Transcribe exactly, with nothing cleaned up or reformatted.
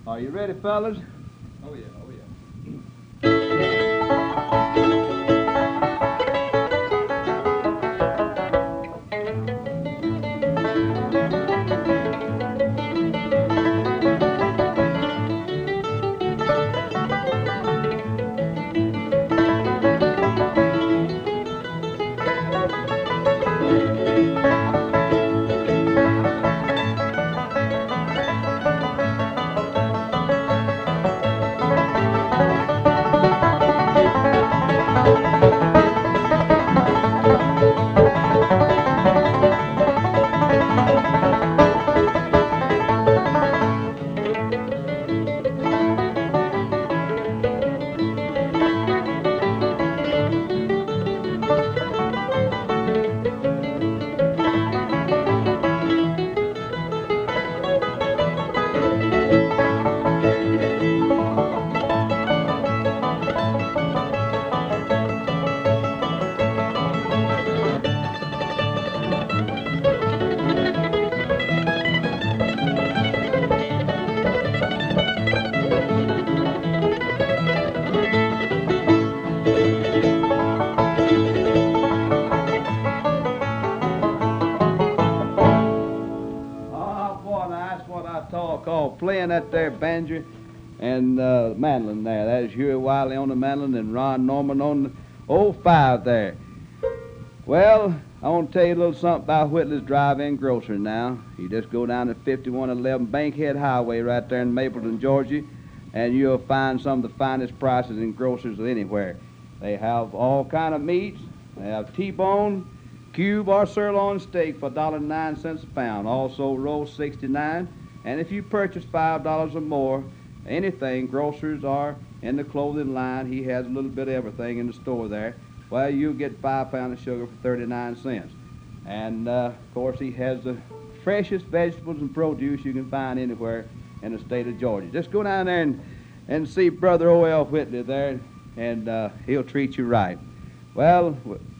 Are you ready, fellas? Oh yeah, oh yeah. Oh, boy, now that's what I talk called playing that there banjo and uh, mandolin there. That is Huey Wiley on the mandolin and Ron Norman on the old five there. Well, I want to tell you a little something about Whitley's Drive-In Grocery now. You just go down to fifty-one eleven Bankhead Highway right there in Mapleton, Georgia, and you'll find some of the finest prices in groceries anywhere. They have all kind of meats. They have T-bone, cube, or sirloin steak for one dollar and nine cents a pound. Also roast sixty-nine. And if you purchase five dollars or more, anything, groceries or in the clothing line, he has a little bit of everything in the store there. Well, you'll get five pounds of sugar for thirty-nine cents. And, uh, of course, he has the freshest vegetables and produce you can find anywhere in the state of Georgia. Just go down there and, and see Brother O L Whitley there, and uh, he'll treat you right. Well,